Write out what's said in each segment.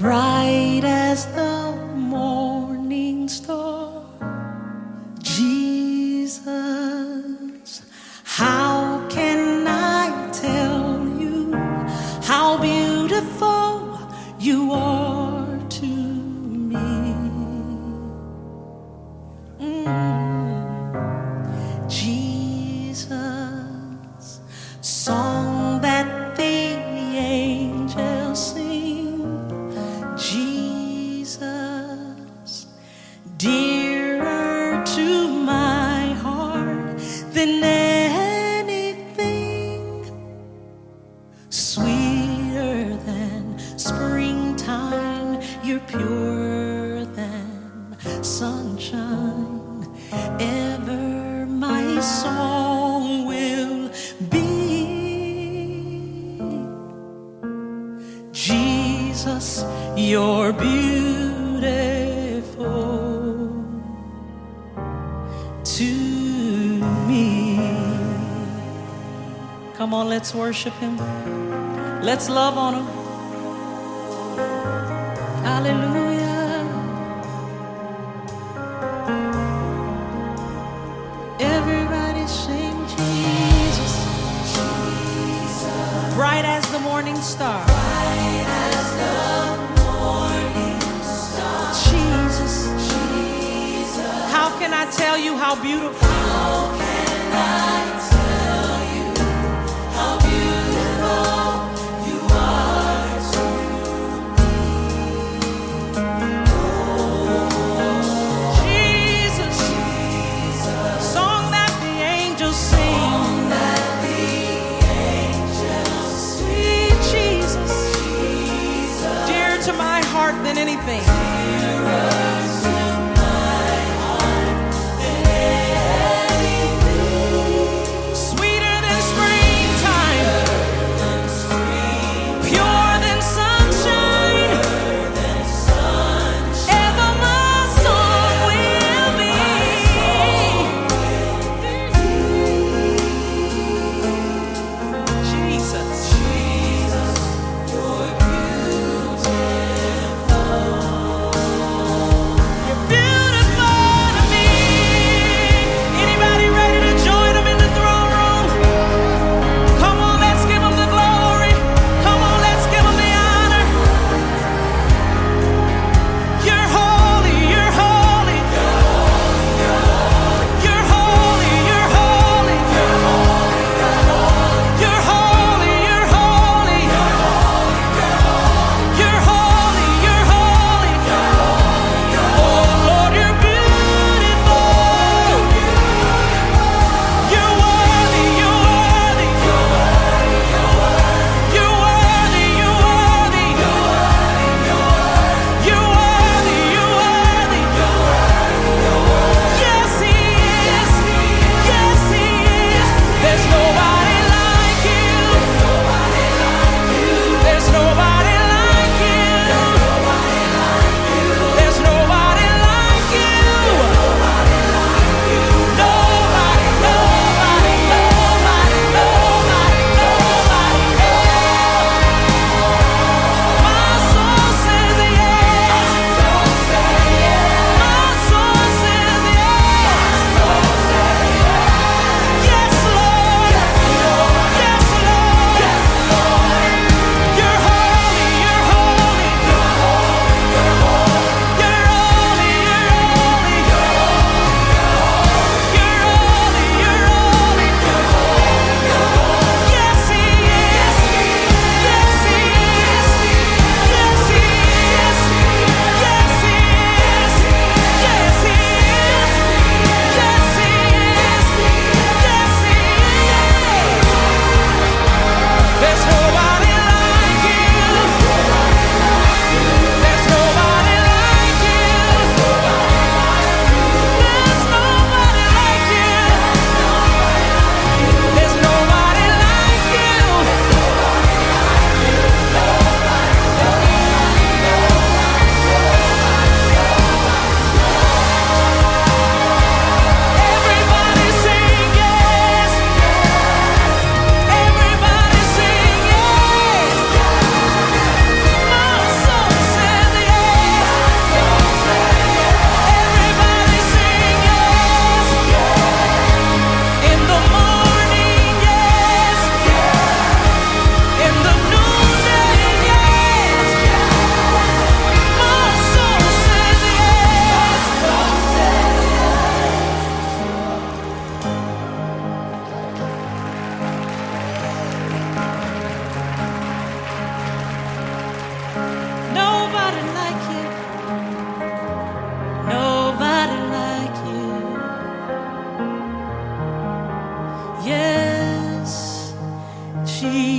bright as the morning star. Jesus, how can I tell you how beautiful you are to me? Jesus, song that the angels sing. Jesus, dearer to my heart than anything, sweeter than springtime, you're purer than sunshine. Ever my song will be. Jesus, you're beautiful to me. Come on, let's worship him. Let's love on him. Hallelujah. Everybody sing Jesus. Jesus. Bright as the morning star. Bright as the morning star. Jesus. Jesus. How can I tell you how beautiful? How can I tell you how beautiful you are to me? Oh, Jesus. Jesus. Song that the angels sing. Song that the angels sing. Jesus. Jesus. Dear to my heart than anything. Dearer to my heart than anything.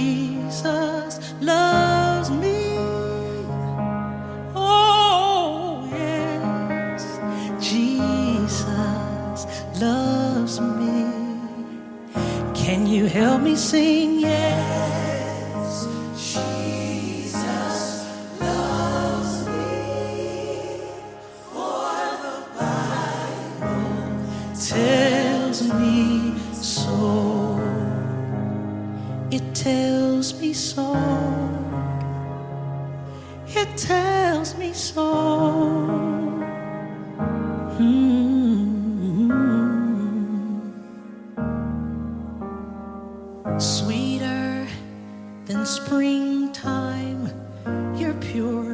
Jesus loves me. Oh, yes, Jesus loves me. Can you help me sing? Yes, Jesus loves me. For the Bible tells me so. It tells me so. It tells me so. Sweeter than springtime, you're pure